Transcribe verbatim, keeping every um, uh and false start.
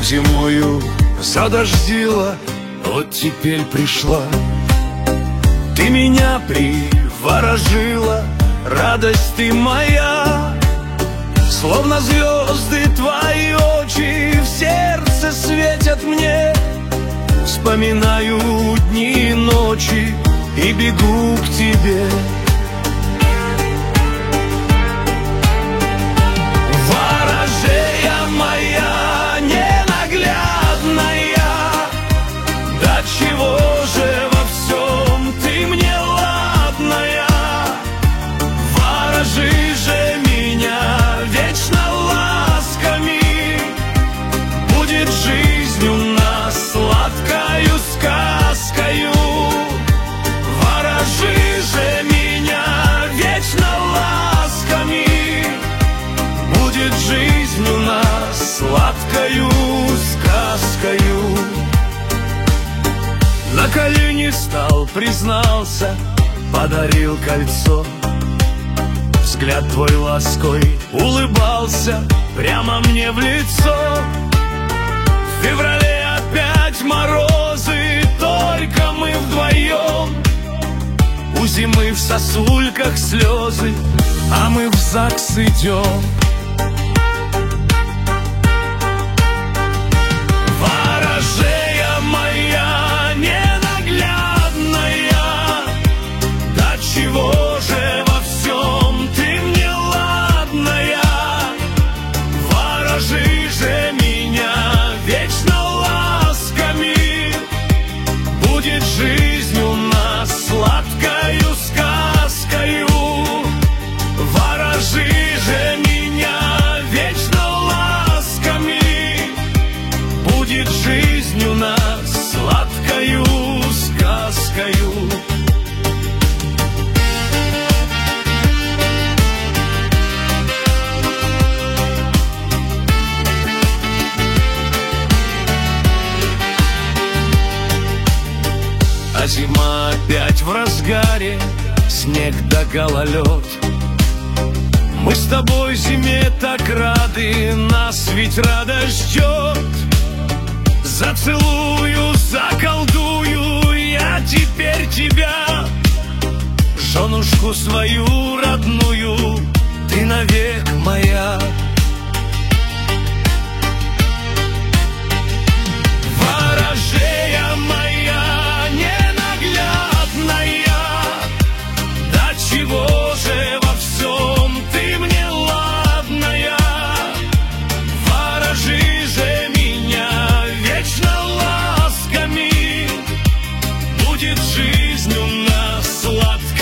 Зимою задождило, вот теперь пришла. Ты меня приворожила, радость ты моя. Словно звезды твои очи в сердце светят мне. Вспоминаю дни и ночи и бегу к тебе. Ворожея моя ненаглядная, до чего же во всем ты мне ладная? Ворожи же меня вечно ласками, будет жизнь у нас сладкою сказкою. Ворожи же меня вечно ласками, будет жизнь у нас сладкою сказкою. На колени стал, признался, подарил кольцо. Взгляд твой лаской улыбался прямо мне в лицо. В феврале опять морозы, только мы вдвоем. У зимы в сосульках слезы, а мы в ЗАГС идем. Ворожея моя ненаглядная, до чего же во всем ты мне ладная? Ворожи же меня вечно ласками, будет жизнь у нас сладкою сказкою. Ворожи же меня вечно ласками, будет жизнь у нас сладкою сказкою. А зима опять в разгаре, снег да гололед. Мы с тобой зиме так рады, нас ведь радость ждет. Зацелую, заколдую я теперь тебя, женушку свою родную, ты навек моя. Ворожея моя ненаглядная, до чего же во всем ты мне ладная? Ворожи же меня вечно ласками, будет жизнь у нас сладкая.